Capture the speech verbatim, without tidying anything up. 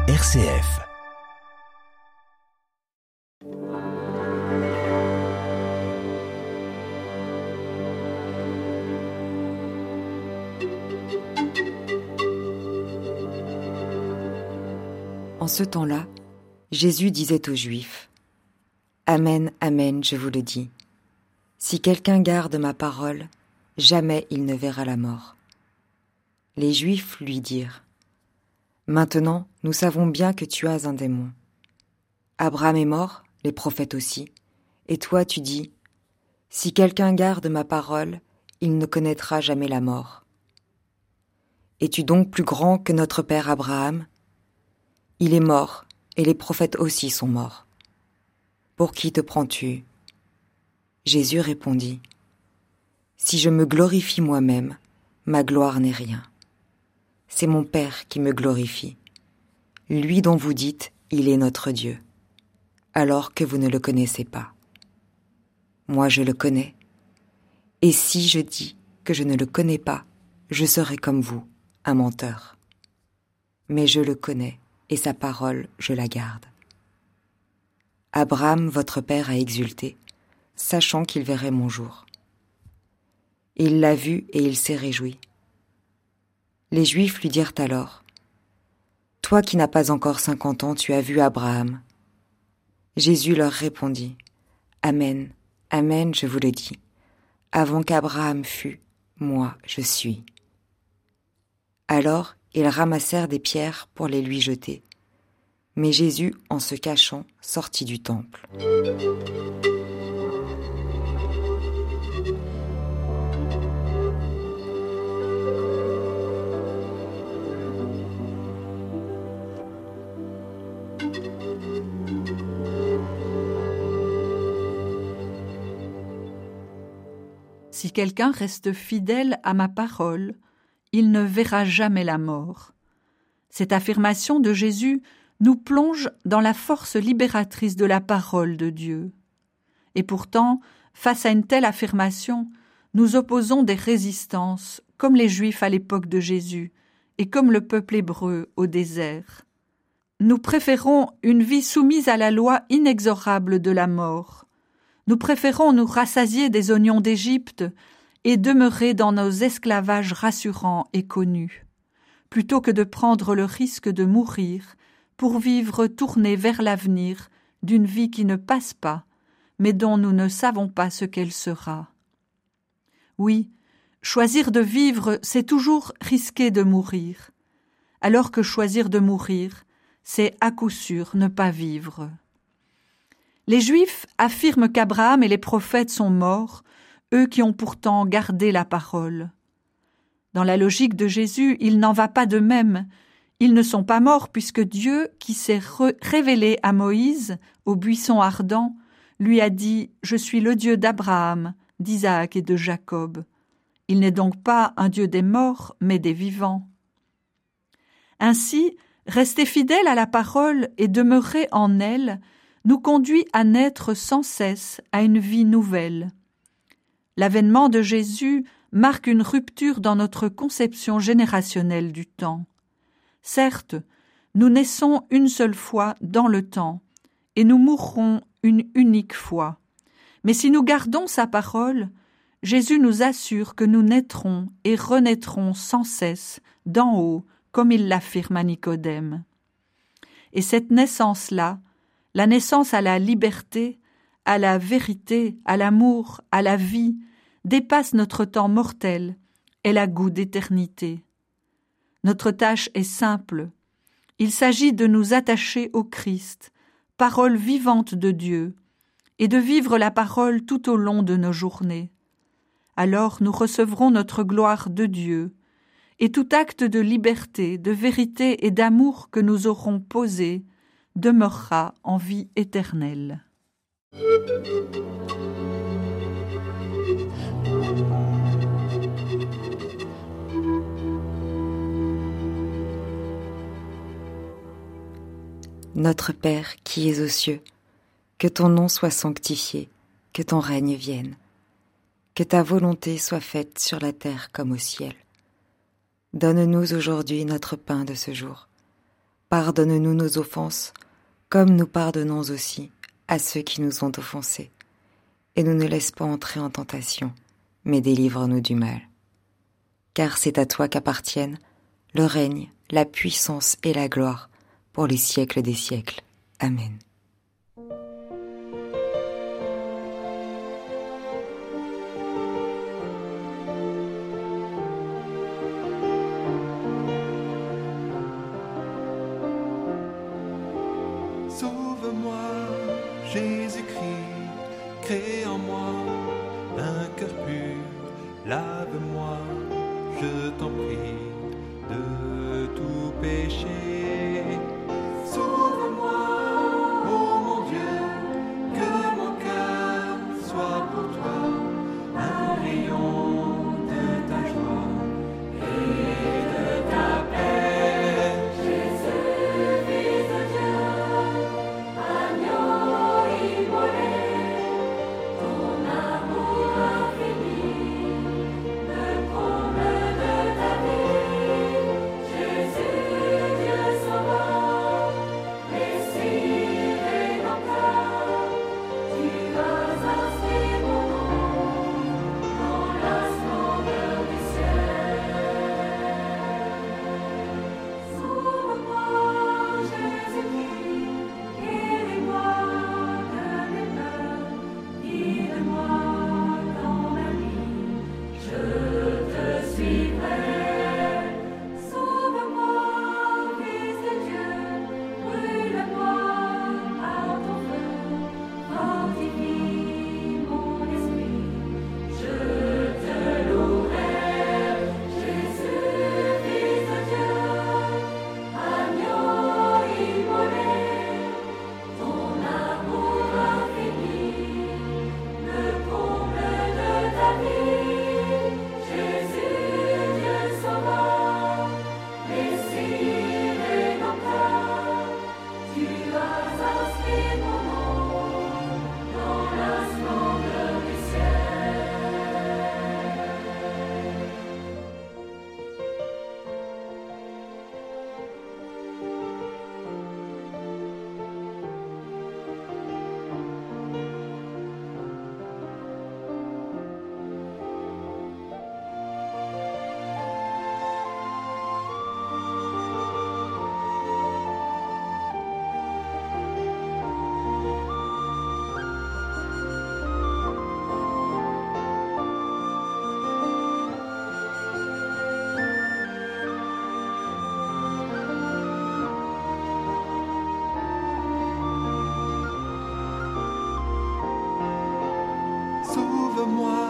R C F. En ce temps-là, Jésus disait aux Juifs : « Amen, amen, je vous le dis. Si quelqu'un garde ma parole, jamais il ne verra la mort. » Les Juifs lui dirent : « Maintenant, nous savons bien que tu as un démon. Abraham est mort, les prophètes aussi, et toi tu dis : si quelqu'un garde ma parole, il ne connaîtra jamais la mort. Es-tu donc plus grand que notre père Abraham ? Il est mort, et les prophètes aussi sont morts. Pour qui te prends-tu ? » Jésus répondit : « Si je me glorifie moi-même, ma gloire n'est rien. C'est mon Père qui me glorifie, lui dont vous dites, il est notre Dieu, alors que vous ne le connaissez pas. Moi je le connais, et si je dis que je ne le connais pas, je serai comme vous, un menteur. Mais je le connais, et sa parole, je la garde. Abraham, votre père, a exulté, sachant qu'il verrait mon jour. Il l'a vu et il s'est réjoui. Les Juifs lui dirent alors : « Toi qui n'as pas encore cinquante ans, tu as vu Abraham. » Jésus leur répondit : « Amen, amen, je vous le dis. Avant qu'Abraham fût, moi je suis. » Alors ils ramassèrent des pierres pour les lui jeter. Mais Jésus, en se cachant, sortit du temple. Si quelqu'un reste fidèle à ma parole, il ne verra jamais la mort. Cette affirmation de Jésus nous plonge dans la force libératrice de la parole de Dieu. Et pourtant, face à une telle affirmation, nous opposons des résistances, comme les Juifs à l'époque de Jésus, et comme le peuple hébreu au désert. Nous préférons une vie soumise à la loi inexorable de la mort. Nous préférons nous rassasier des oignons d'Égypte et demeurer dans nos esclavages rassurants et connus, plutôt que de prendre le risque de mourir pour vivre tournés vers l'avenir d'une vie qui ne passe pas, mais dont nous ne savons pas ce qu'elle sera. Oui, choisir de vivre, c'est toujours risquer de mourir, alors que choisir de mourir, c'est à coup sûr ne pas vivre. Les Juifs affirment qu'Abraham et les prophètes sont morts, eux qui ont pourtant gardé la parole. Dans la logique de Jésus, il n'en va pas de même. Ils ne sont pas morts puisque Dieu, qui s'est re- révélé à Moïse au buisson ardent, lui a dit « Je suis le Dieu d'Abraham, d'Isaac et de Jacob ». Il n'est donc pas un Dieu des morts, mais des vivants. Ainsi, rester fidèle à la parole et demeurer en elle nous conduit à naître sans cesse à une vie nouvelle. L'avènement de Jésus marque une rupture dans notre conception générationnelle du temps. Certes, nous naissons une seule fois dans le temps, et nous mourrons une unique fois. Mais si nous gardons sa parole, Jésus nous assure que nous naîtrons et renaîtrons sans cesse, d'en haut, comme il l'affirme à Nicodème. Et cette naissance-là, la naissance à la liberté, à la vérité, à l'amour, à la vie, dépasse notre temps mortel, elle a goût d'éternité. Notre tâche est simple. Il s'agit de nous attacher au Christ, parole vivante de Dieu, et de vivre la parole tout au long de nos journées. Alors nous recevrons notre gloire de Dieu, et tout acte de liberté, de vérité et d'amour que nous aurons posé demeurera en vie éternelle. Notre Père qui es aux cieux, que ton nom soit sanctifié, que ton règne vienne, que ta volonté soit faite sur la terre comme au ciel. Donne-nous aujourd'hui notre pain de ce jour. Pardonne-nous nos offenses, comme nous pardonnons aussi à ceux qui nous ont offensés. Et ne nous laisse pas entrer en tentation, mais délivre-nous du mal. Car c'est à toi qu'appartiennent le règne, la puissance et la gloire pour les siècles des siècles. Amen. Sauve-moi, Jésus-Christ, crée en moi un cœur pur, lave-moi, je t'en prie, de tout péché. Sauve-moi, ô mon Dieu, que mon cœur soit pour toi un rayon de ta joie et de ta paix. Jésus, Fils de Dieu, agneau immolé, ton amour infini me comble de ta vie. Jésus, Dieu sauveur, Messie rédempteur, tu as inscrit mon nom dans la splendeur du ciel. Sauve-moi, Jésus-Christ, guéris-moi de mes peurs, guide-moi dans ma vie, je te suivrai. Sauve-moi, Fils de Dieu, brûle-moi par ton feu, fortifie mon esprit, je te louerai. Jésus, Fils de Dieu, agneau immolé, ton amour infini me comble de ta vie. Jésus, Dieu sauveur, Messie rédempteur, tu as inscrit mon nom dans la splendeur du ciel. Sauve-moi,